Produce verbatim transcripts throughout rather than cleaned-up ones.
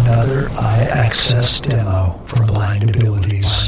Another iAccess demo from Blind Abilities.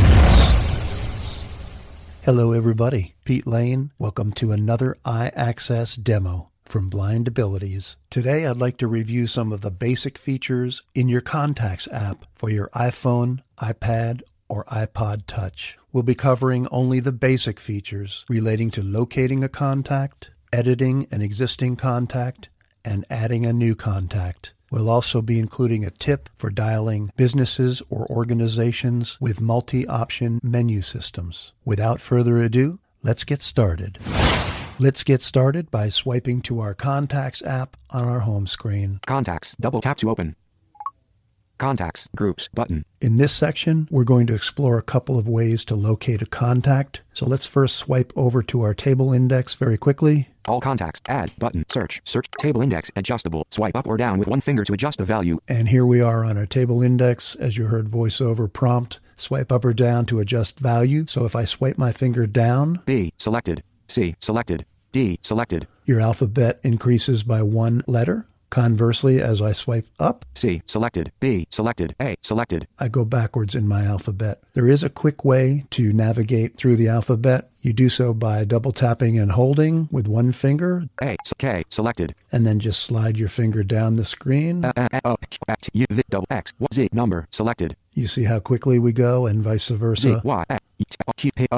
Hello everybody, Pete Lane. Welcome to another iAccess demo from Blind Abilities. Today I'd like to review some of the basic features in your Contacts app for your iPhone, iPad, or iPod Touch. We'll be covering only the basic features relating to locating a contact, editing an existing contact, and adding a new contact. We'll also be including a tip for dialing businesses or organizations with multi-option menu systems. Without further ado, let's get started. Let's get started by swiping to our Contacts app on our home screen. Contacts. Double tap to open. Contacts. Groups. Button. In this section, we're going to explore a couple of ways to locate a contact. So let's first swipe over to our table index very quickly. All contacts. Add. Button. Search. Search. Table index. Adjustable. Swipe up or down with one finger to adjust the value. And here we are on our table index. As you heard VoiceOver prompt, swipe up or down to adjust value. So if I swipe my finger down, B. Selected. C. Selected. D. Selected. Your alphabet increases by one letter. Conversely, as I swipe up, C. Selected. B. Selected. A. Selected. I go backwards in my alphabet. There is a quick way to navigate through the alphabet. You do so by double tapping and holding with one finger. A. K. Selected. And then just slide your finger down the screen. Uh, uh, uh, U, V, double X, Z, number, selected. You see how quickly we go and vice versa. Z, Y, Q, P,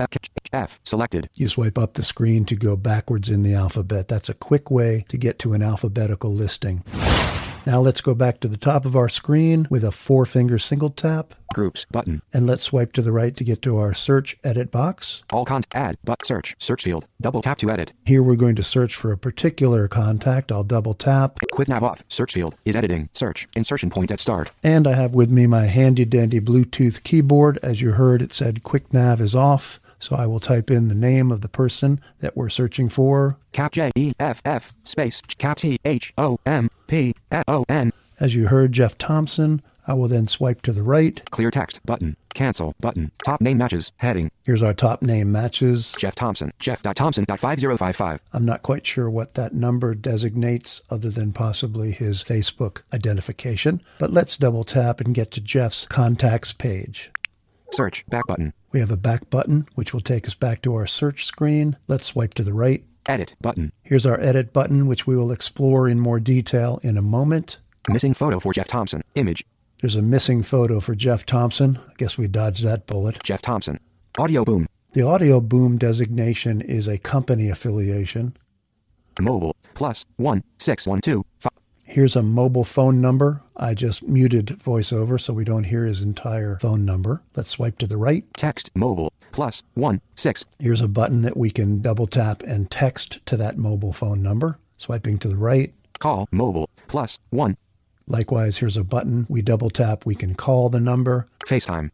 F, selected. You swipe up the screen to go backwards in the alphabet. That's a quick way to get to an alphabetical listing. Now let's go back to the top of our screen with a four-finger single tap. Groups, button. And let's swipe to the right to get to our search edit box. All cont, add, but search, search field. Double tap to edit. Here we're going to search for a particular contact. I'll double tap. Quick nav off, search field, is editing, search, insertion point at start. And I have with me my handy dandy Bluetooth keyboard. As you heard, it said quick nav is off. So I will type in the name of the person that we're searching for. Cap J E F F space Cap T H O M P F O N. As you heard, Jeff Thompson. I will then swipe to the right. Clear text button. Cancel button. Top name matches. Heading. Here's our top name matches. Jeff Thompson. Jeff Thompson five zero five five. I'm not quite sure what that number designates other than possibly his Facebook identification. But let's double tap and get to Jeff's contacts page. Search. Back button. We have a back button, which will take us back to our search screen. Let's swipe to the right. Edit button. Here's our edit button, which we will explore in more detail in a moment. Missing photo for Jeff Thompson. Image. There's a missing photo for Jeff Thompson. I guess we dodged that bullet. Jeff Thompson. Audio boom. The audio boom designation is a company affiliation. Mobile. Plus one six one two five. Here's a mobile phone number. I just muted VoiceOver so we don't hear his entire phone number. Let's swipe to the right. Text mobile plus one six. Here's a button that we can double tap and text to that mobile phone number. Swiping to the right. Call mobile plus one. Likewise, here's a button. We double tap. We can call the number. FaceTime.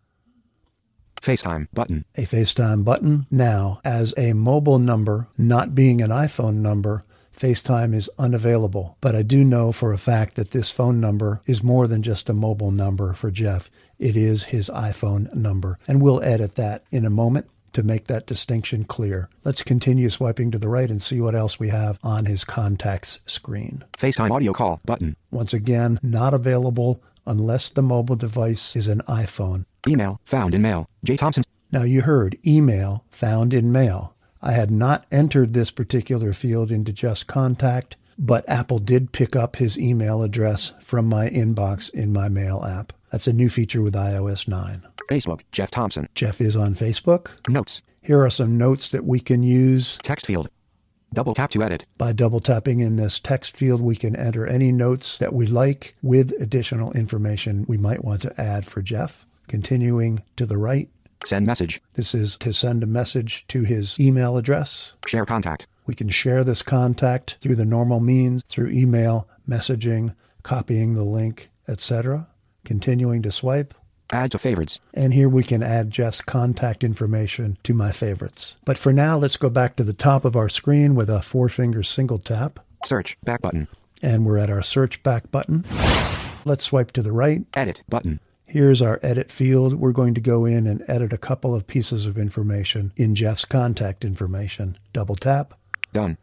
FaceTime button. A FaceTime button. Now, as a mobile number, not being an iPhone number, FaceTime is unavailable, but I do know for a fact that this phone number is more than just a mobile number for Jeff. It is his iPhone number, and we'll edit that in a moment to make that distinction clear. Let's continue swiping to the right and see what else we have on his contacts screen. FaceTime audio call button. Once again, not available unless the mobile device is an iPhone. Email found in mail. J. Thompson. Now you heard email found in mail. I had not entered this particular field into Just Contact, but Apple did pick up his email address from my inbox in my Mail app. That's a new feature with i O S nine. Facebook, Jeff Thompson. Jeff is on Facebook. Notes. Here are some notes that we can use. Text field. Double tap to edit. By double tapping in this text field, we can enter any notes that we like with additional information we might want to add for Jeff. Continuing to the right. Send message. This is to send a message to his email address. Share contact. We can share this contact through the normal means, through email, messaging, copying the link, et cetera. Continuing to swipe. Add to favorites. And here we can add Jeff's contact information to my favorites. But for now, let's go back to the top of our screen with a four-finger single tap. Search back button. And we're at our search back button. Let's swipe to the right. Edit button. Here's our edit field. We're going to go in and edit a couple of pieces of information in Jeff's contact information. Double tap. Done. Dimmed.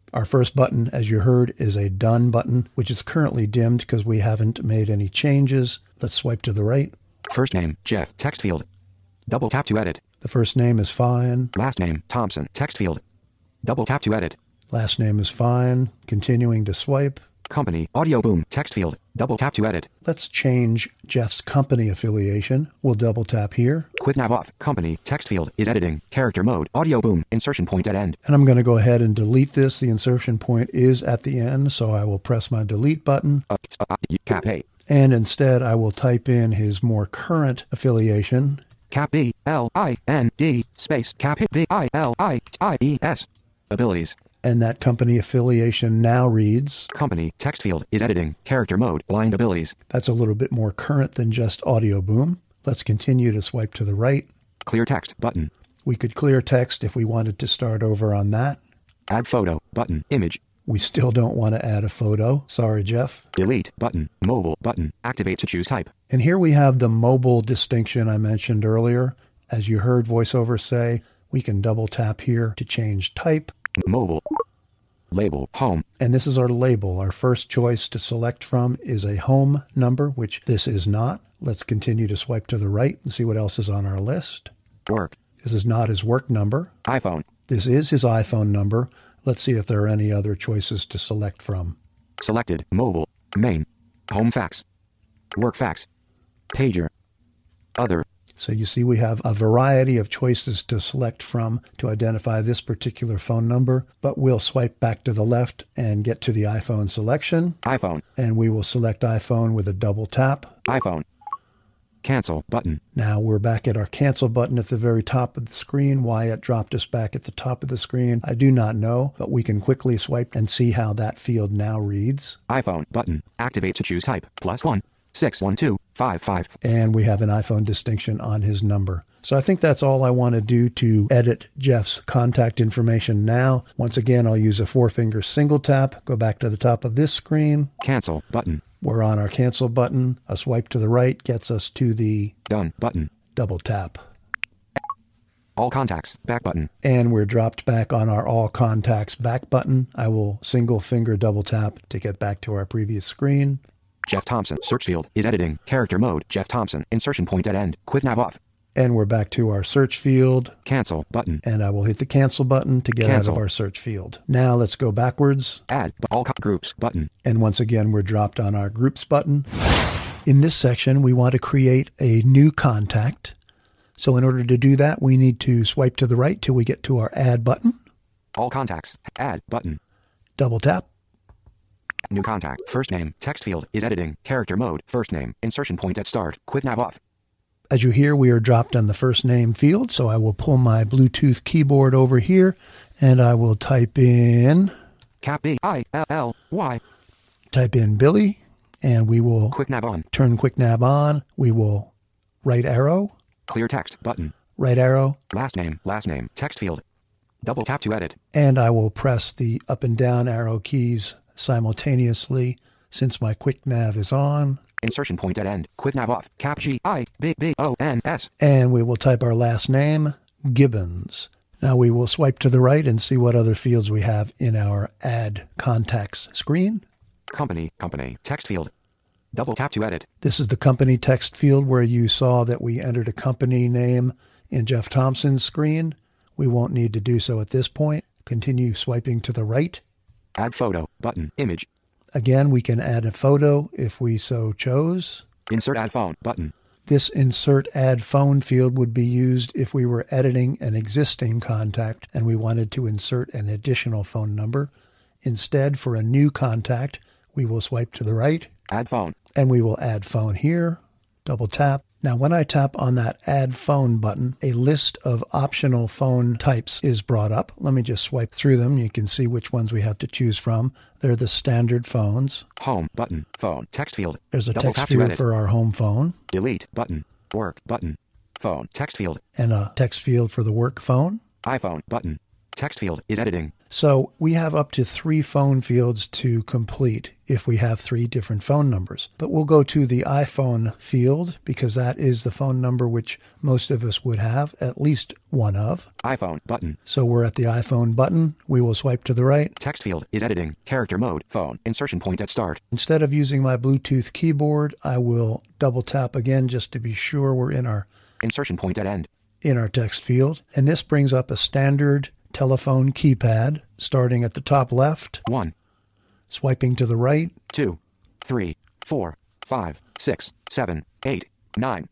Our first button, as you heard, is a Done button, which is currently dimmed because we haven't made any changes. Let's swipe to the right. First name, Jeff, text field. Double tap to edit. The first name is fine. Last name, Thompson, text field. Double tap to edit. Last name is fine. Continuing to swipe. Company, Audio Boom, text field. Double tap to edit. Let's change Jeff's company affiliation. We'll double tap here. Quit nav off. Company, text field, is editing. Character mode, Audio Boom, insertion point at end. And I'm going to go ahead and delete this. The insertion point is at the end, so I will press my delete button. Uh, uh, cap A. And instead, I will type in his more current affiliation. Cap B, L, I, N, D, space, cap V, I, L, I, I, E, S. Abilities. And that company affiliation now reads, Company, text field, is editing. Character mode, blind abilities. That's a little bit more current than just Audio Boom. Let's continue to swipe to the right. Clear text, button. We could clear text if we wanted to start over on that. Add photo, button, image. We still don't want to add a photo. Sorry, Jeff. Delete, button, mobile, button, activate to choose type. And here we have the mobile distinction I mentioned earlier. As you heard VoiceOver say, we can double tap here to change type. Mobile. Label, home. And this is our label. Our first choice to select from is a home number, which this is not. Let's continue to swipe to the right and see what else is on our list. Work. This is not his work number. iPhone. This is his iPhone number. Let's see if there are any other choices to select from. Selected, mobile, main, home fax, work fax, pager, other. So you see we have a variety of choices to select from to identify this particular phone number, but we'll swipe back to the left and get to the iPhone selection. iPhone. And we will select iPhone with a double tap. iPhone. Cancel button. Now we're back at our cancel button at the very top of the screen. Why it dropped us back at the top of the screen, I do not know, but we can quickly swipe and see how that field now reads. iPhone button. Activate to choose type. Plus one. Six one two five five. And we have an iPhone distinction on his number. So I think that's all I want to do to edit Jeff's contact information now. Once again, I'll use a four-finger single tap. Go back to the top of this screen. Cancel button. We're on our cancel button. A swipe to the right gets us to the done button. Double tap. All contacts, back button. And we're dropped back on our all contacts back button. I will single finger double tap to get back to our previous screen. Jeff Thompson, search field, is editing. Character mode, Jeff Thompson, insertion point at end. Quit nav off. And we're back to our search field. Cancel button. And I will hit the cancel button to get Cancel. out of our search field. Now let's go backwards. Add all co- groups button. And once again, we're dropped on our groups button. In this section, we want to create a new contact. So in order to do that, we need to swipe to the right till we get to our add button. All contacts, add button. Double tap. New contact, first name, text field, is editing. Character mode, first name, insertion point at start. Quit nav off. As you hear, we are dropped on the first name field, so I will pull my Bluetooth keyboard over here, and I will type in... Cap B I L L Y. Type in Billy, and we will... Quick nav on. Turn quick nav on. We will right arrow. Clear text button. Right arrow. Last name, last name, text field. Double tap to edit. And I will press the up and down arrow keys simultaneously since my quick nav is on. Insertion point at end. Quit nav off. Cap G I B B O N S. And we will type our last name, Gibbons. Now we will swipe to the right and see what other fields we have in our Add Contacts screen. Company, company, text field. Double tap to edit. This is the company text field where you saw that we entered a company name in Jeff Thompson's screen. We won't need to do so at this point. Continue swiping to the right. Add photo, button, image. Again, we can add a photo if we so chose. Insert add phone, button. This insert add phone field would be used if we were editing an existing contact and we wanted to insert an additional phone number. Instead, for a new contact, we will swipe to the right. Add phone. And we will add phone here. Double tap. Now, when I tap on that add phone button, a list of optional phone types is brought up. Let me just swipe through them. You can see which ones we have to choose from. They're the standard phones. Home button, phone, text field. There's a Double text tap to field edit. for our home phone. Delete button, work button, phone, text field. And a text field for the work phone. iPhone button, text field is editing. So we have up to three phone fields to complete if we have three different phone numbers. But we'll go to the iPhone field because that is the phone number which most of us would have at least one of. iPhone button. So we're at the iPhone button. We will swipe to the right. Text field is editing. Character mode. Phone. Insertion point at start. Instead of using my Bluetooth keyboard, I will double tap again just to be sure we're in our Insertion point at end. in our text field. And this brings up a standard telephone keypad starting at the top left, One, swiping to the right, two, three, four, five, six, seven, eight, nine.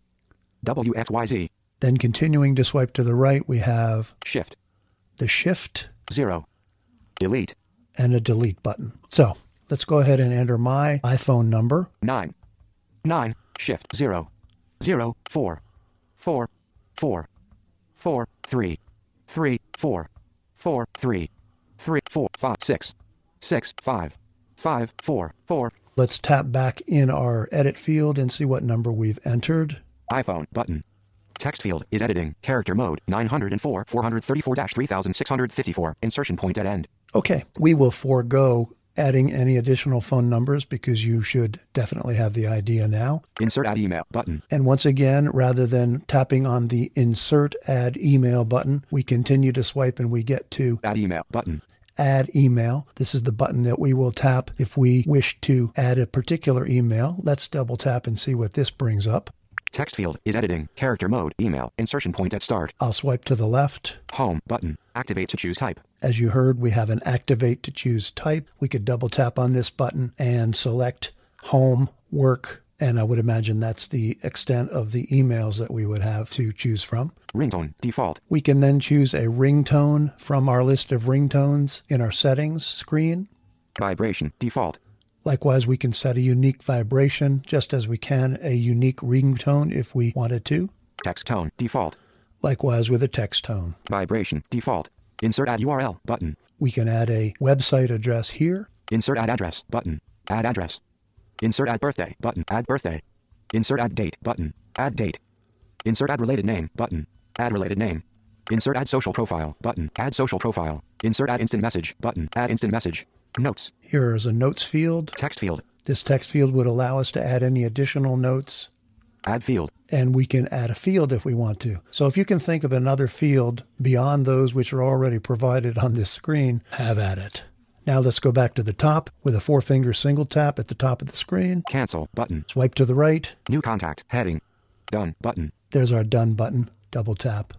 W X Y Z. then continuing to swipe to the right, we have Shift. the shift Zero. Delete. and a delete button. So let's go ahead and enter my iPhone number. Nine. Nine. Shift. Zero. Zero. Four. Four. Four. Four. Three. Three. Four. Four. Three. Three. Four. Five. Six. Six. Five. Five. Four. Four. Let's tap back in our edit field and see what number we've entered. iPhone button. Text field is editing. Character mode. nine hundred four. four thirty-four three thousand six hundred fifty-four. Insertion point at end. Okay, we will forego adding any additional phone numbers because you should definitely have the idea now. Insert add email button. And once again, rather than tapping on the insert add email button, we continue to swipe and we get to Add email button. add email. This is the button that we will tap if we wish to add a particular email. Let's double tap and see what this brings up. Text field is editing. Character mode. Email. Insertion point at start. I'll swipe to the left. Home button. Activate to choose type. As you heard, we have an activate to choose type. We could double tap on this button and select home, work, and I would imagine that's the extent of the emails that we would have to choose from. Ringtone. Default. We can then choose a ringtone from our list of ringtones in our settings screen. Vibration. Default. Likewise, we can set a unique vibration just as we can a unique ringtone if we wanted to. Text tone. Default. Likewise with a text tone. Vibration. Default. Insert add U R L button. We can add a website address here. Insert add address button. Add address. Insert add birthday button. Add birthday. Insert add date button. Add date. Insert add related name button. Add related name. Insert add social profile button. Add social profile. Insert add instant message button. Add instant message. Notes. Here is a notes field. Text field. This text field would allow us to add any additional notes, Add field. and we can add a field if we want to. So if you can think of another field beyond those which are already provided on this screen, have at it. Now let's go back to the top with a four-finger single tap at the top of the screen. Cancel button. Swipe to the right. New contact. Heading. Done button. There's our done button. Double tap.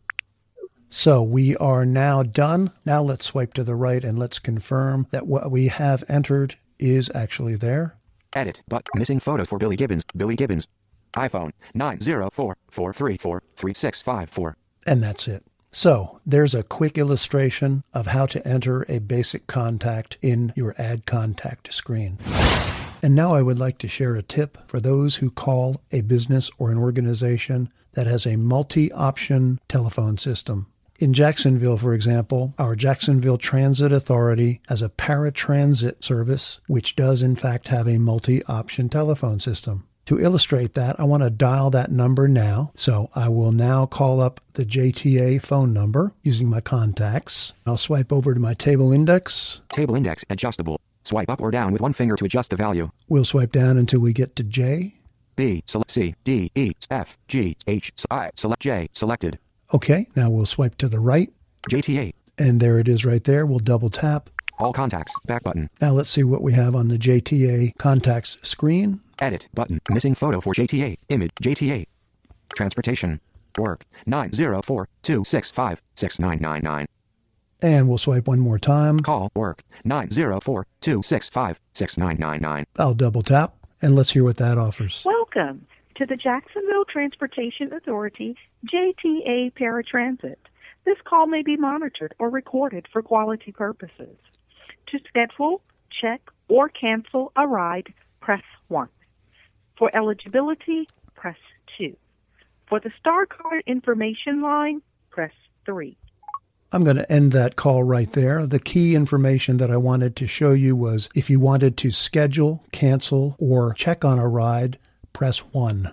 So we are now done. Now let's swipe to the right and let's confirm that what we have entered is actually there. Edit. But missing photo for Billy Gibbons. Billy Gibbons. iPhone nine zero four four three four three six five four. And that's it. So there's a quick illustration of how to enter a basic contact in your Add Contact screen. And now I would like to share a tip for those who call a business or an organization that has a multi-option telephone system. In Jacksonville, for example, our Jacksonville Transit Authority has a paratransit service, which does in fact have a multi-option telephone system. To illustrate that, I want to dial that number now. So I will now call up the J T A phone number using my contacts. I'll swipe over to my table index. Table index adjustable. Swipe up or down with one finger to adjust the value. We'll swipe down until we get to J. B, select C, D, E, F, G, H, I, select J, selected. Okay, now we'll swipe to the right. J T A. And there it is right there. We'll double tap. All contacts, back button. Now let's see what we have on the J T A contacts screen. Edit button. Missing photo for J T A. Image, J T A. Transportation. Work, nine zero four two six five six nine nine nine. And we'll swipe one more time. Call, work, nine zero four two six five six nine nine nine. I'll double tap, and let's hear what that offers. Welcome to the Jacksonville Transportation Authority, J T A Paratransit. This call may be monitored or recorded for quality purposes. To schedule, check, or cancel a ride, press one. For eligibility, press two. For the Star Card information line, press three. I'm going to end that call right there. The key information that I wanted to show you was if you wanted to schedule, cancel, or check on a ride, press one.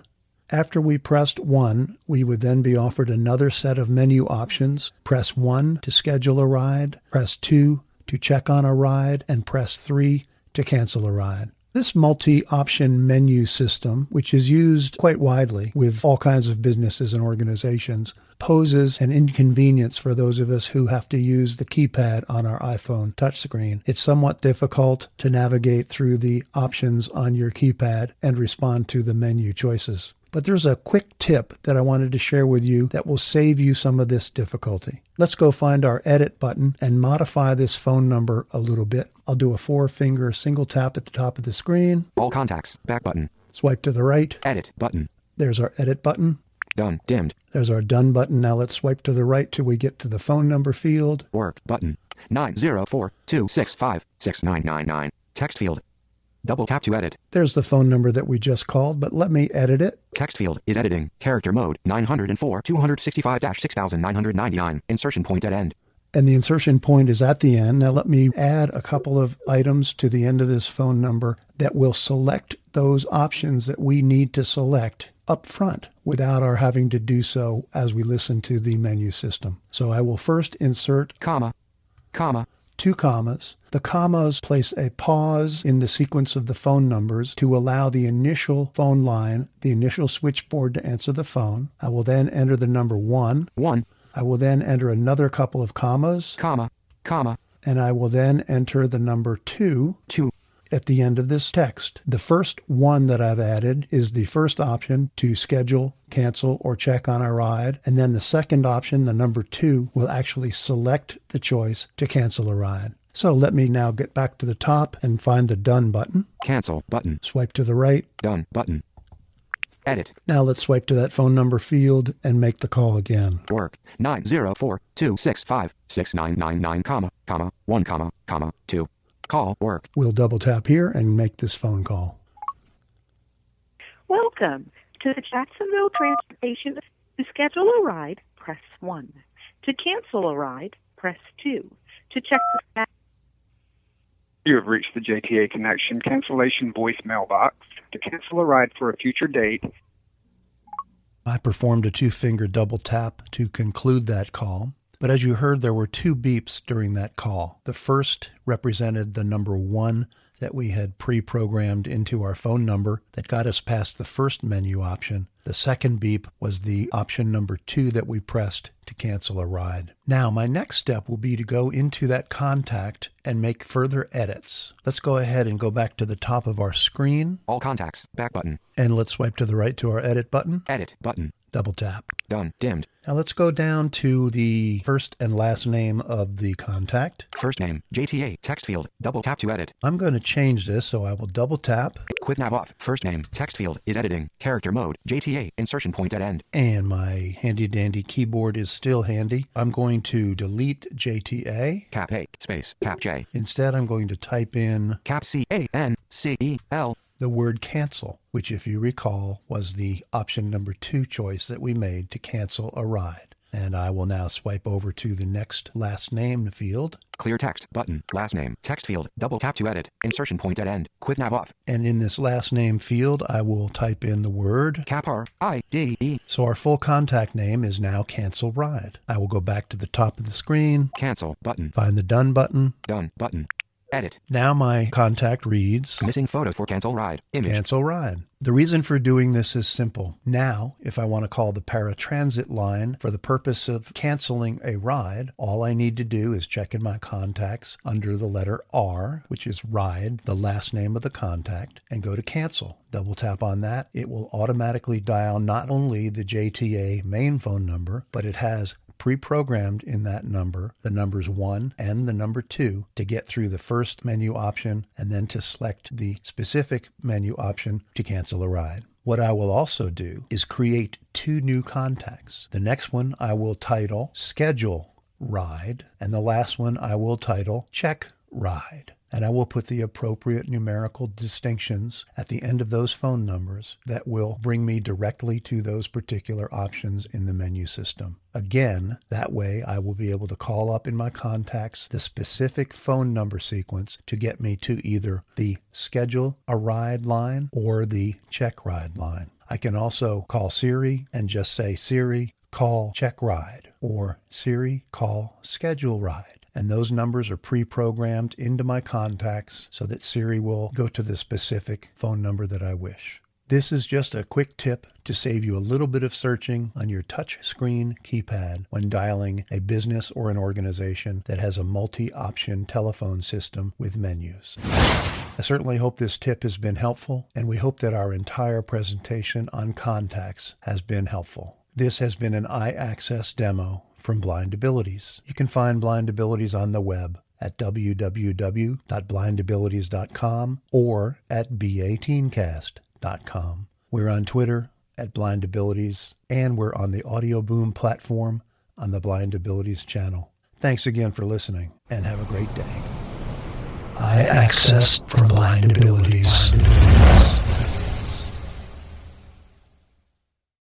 After we pressed one, we would then be offered another set of menu options. Press one to schedule a ride, press two to check on a ride, and press three to cancel a ride. This multi-option menu system, which is used quite widely with all kinds of businesses and organizations, poses an inconvenience for those of us who have to use the keypad on our iPhone touchscreen. It's somewhat difficult to navigate through the options on your keypad and respond to the menu choices. But there's a quick tip that I wanted to share with you that will save you some of this difficulty. Let's go find our edit button and modify this phone number a little bit. I'll do a four-finger single tap at the top of the screen. All contacts. Back button. Swipe to the right. Edit button. There's our edit button. Done. Dimmed. There's our done button. Now let's swipe to the right till we get to the phone number field. Work button. nine zero four two six five six nine nine nine. Text field. Double tap to edit. There's the phone number that we just called, but let me edit it. Text field is editing. Character mode nine hundred four two sixty-five six thousand nine hundred ninety-nine. Insertion point at end. And the insertion point is at the end. Now let me add a couple of items to the end of this phone number that will select those options that we need to select up front without our having to do so as we listen to the menu system. So I will first insert comma, comma, two commas. The commas place a pause in the sequence of the phone numbers to allow the initial phone line, the initial switchboard to answer the phone. I will then enter the number one. One. I will then enter another couple of commas. Comma, comma. And I will then enter the number two. Two. At the end of this text. The first one that I've added is the first option to schedule, cancel, or check on a ride. And then the second option, the number two, will actually select the choice to cancel a ride. So let me now get back to the top and find the done button. Cancel button. Swipe to the right. Done button. Edit. Now let's swipe to that phone number field and make the call again. Work nine zero four two six five six nine nine nine comma comma one comma comma two. Call work. We'll double tap here and make this phone call. Welcome to the Jacksonville Transportation. To schedule a ride, press one. To cancel a ride, press two. To check the status. You have reached the J T A Connection cancellation voicemail box. To cancel a ride for a future date. I performed a two-finger double tap to conclude that call. But as you heard, there were two beeps during that call. The first represented the number one that we had pre-programmed into our phone number that got us past the first menu option. The second beep was the option number two that we pressed to cancel a ride. Now, my next step will be to go into that contact and make further edits. Let's go ahead and go back to the top of our screen. All contacts. Back button. And let's swipe to the right to our edit button. Edit button. Double tap. Done. Dimmed. Now let's go down to the first and last name of the contact. First name, J T A, text field, double tap to edit. I'm going to change this, so I will double tap. Quick nav off. First name, text field is editing. Character mode, J T A, insertion point at end. And my handy dandy keyboard is still handy. I'm going to delete J T A. Cap A, space, cap J. Instead, I'm going to type in cap C A N C E L. The word cancel, which if you recall was the option number two choice that we made to cancel a ride. And I will now swipe over to the next last name field. Clear text button, last name, text field, double tap to edit, insertion point at end, quick nav off. And in this last name field, I will type in the word cap R I D E. So our full contact name is now cancel ride. I will go back to the top of the screen. Cancel button. Find the done button. Done button. Edit. Now my contact reads missing photo for cancel ride. Image. Cancel ride. The reason for doing this is simple. Now, if I want to call the paratransit line for the purpose of canceling a ride, all I need to do is check in my contacts under the letter R, which is ride, the last name of the contact, and go to cancel. Double tap on that. It will automatically dial not only the J T A main phone number, but it has pre-programmed in that number, the numbers one and the number two, to get through the first menu option and then to select the specific menu option to cancel a ride. What I will also do is create two new contacts. The next one I will title Schedule Ride, and the last one I will title Check Ride. And I will put the appropriate numerical distinctions at the end of those phone numbers that will bring me directly to those particular options in the menu system. Again, that way I will be able to call up in my contacts the specific phone number sequence to get me to either the schedule a ride line or the check ride line. I can also call Siri and just say, Siri, call check ride, or Siri, call schedule ride. And those numbers are pre-programmed into my contacts so that Siri will go to the specific phone number that I wish. This is just a quick tip to save you a little bit of searching on your touch screen keypad when dialing a business or an organization that has a multi-option telephone system with menus. I certainly hope this tip has been helpful, and we hope that our entire presentation on contacts has been helpful. This has been an iAccess demo from Blind Abilities. You can find Blind Abilities on the web at w w w dot blind abilities dot com or at b a teencast dot com. We're on Twitter at Blind Abilities, and we're on the Audio Boom platform on the Blind Abilities channel. Thanks again for listening, and have a great day. iAccess for Blind Abilities.